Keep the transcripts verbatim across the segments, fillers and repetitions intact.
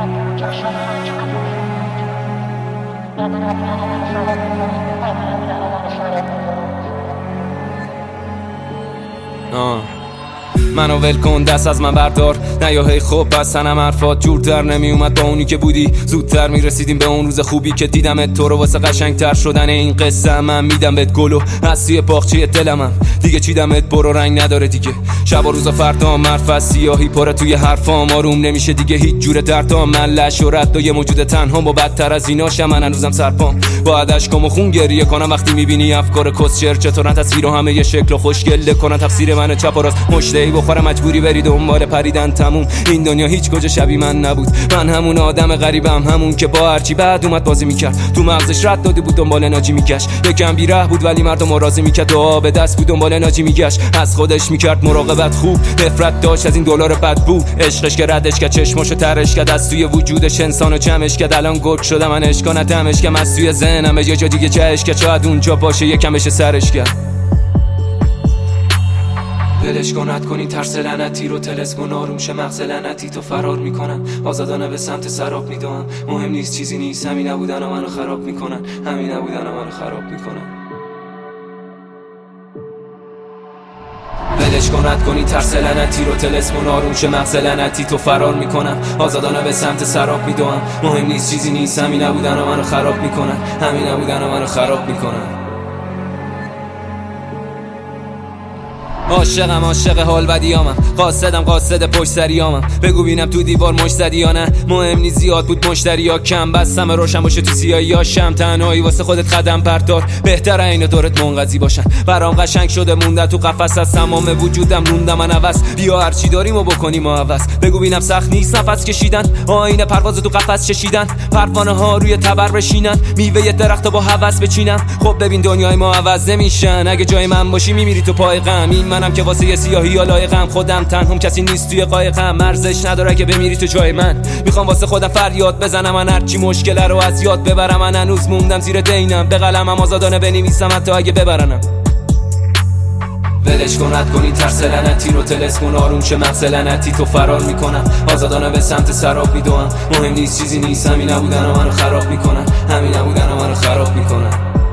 آه منو ول کن، دست از من بردار، نیا هی خوب پس تنم حرفات جور در نمی اومد با اونی که بودی. زودتر میرسیدیم به اون روز خوبی که دیدمت، تو رو واسه قشنگتر شدن این قصه من میدم بهت گلو از توی باغچه دلمم. دیگه چیدمت برو رنگ نداره دیگه، شب و روز و فردا مرف از سیاهی پره توی حرفام، آروم نمیشه دیگه هیچ جور دردام. من لش و رد و یه موجود تنها و بدتر از ایناشم، من هنوزم سرپام باید اشکام و خون گریه کنم وقتی میبینی افکار کسچر چطورن تصویر و همه یه شکل و خوشگله کنن تفسیر من چپ و راست مشتهی بخوره مجبوری بری دنبال پریدن. تموم این دنیا هیچ کجا شبیه من نبود، من همون آدم غریبم، همون که با هرچی بعد اومد بازی میکرد تو مغزش رد داده بود دنبال ناجی میگشت. یکم بیره بود ولی مردم راضی میکرد و آب دست بود دنبال ناجی میگشت. از خودش میکرد مراقبت خوب، نفرت داشت از این دلار بدبو، عشقش که ردش کرد چشماشو ترش کرد از توی وجودش انسانو جمعش کرد. الان گرگ شدم من عشقا ندمش که از توی ذهنم یه جا دیگه جهش که شاید اونجا باشه یکم بشه سرش کرد. ولش کن رد کنی ترس لعنتی رو، تلسکن آروم شه مغز لعنتی تو فرار میکنن، آزادانه به سمت سراب میدوام. مهم نیست چیزی نیست، همین نبودن و منو خراب میکنن، همین نبودن و منو خراب میکنن. ولش کن رد کنی ترس لعنتی رو، تلسکن آروم شه مغز لعنتی تو فرار میکنم، آزادانه به سمت سراب میدوام. مهم نیست چیزی نیست، همین نبودن و منو خراب میکنن، همین نبودن و منو خراب میکنن. عاشقم عاشق حال بدیامم، قاصدم قاصد پشت سریامم. بگو بینم تو دیوار مش زدی یا نه، مهم نیست زیاد بود مشتری یا کم، بستم روشن باشه تو سیاهی یا شم. تنهایی واسه خودت قدم بردار، بهتره این دورت منقضی باشن. برام قشنگ شده موندن تو قفس، از تمام وجودم روندم من عوض. بیا هرچی داریم و بکنیم عوض. بگو بینم سخت نیست نفس کشیدن، آینه پرواز تو قفس چشیدن، پروانه ها روی تبر بشینن، میوه درختو با هوس بچینم. خب ببین دنیای ما عوض نمیشن، اگه جای من باشی میمیری تو پای غم. این منم که واسه یه سیاهی یا لایقم، خودم تنهم کسی نیست توی قایقم. ارزش نداره که بمیری تو جای من، میخوام واسه خودم فریاد بزنم. من هرچی مشکل رو از یاد ببرم، من هنوز موندم زیر دینم، به قلمم آزادانه بنویسم حتی اگه ببرنم. ولش کن رد کنی ترس لعنتی رو، تلسکن آروم شه مغز لعنتی تو فرار میکنم، آزادانه به سمت سراب میدوام. مهم نیست چیزی نیست، همین نبودن و منو خراب میکنن، همین نبودن و منو خراب میکنن.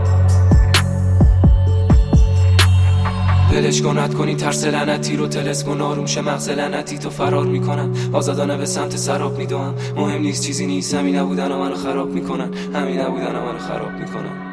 ولش کن رد کنی ترس لعنتی رو، تلسکن آروم شه مغز لعنتی تو فرار میکنم، آزادانه به سمت سراب میدوام. مهم نیست چیزی نیست، همین نبودن و منو خراب میکنن، همین نبودن و منو خراب میکنن.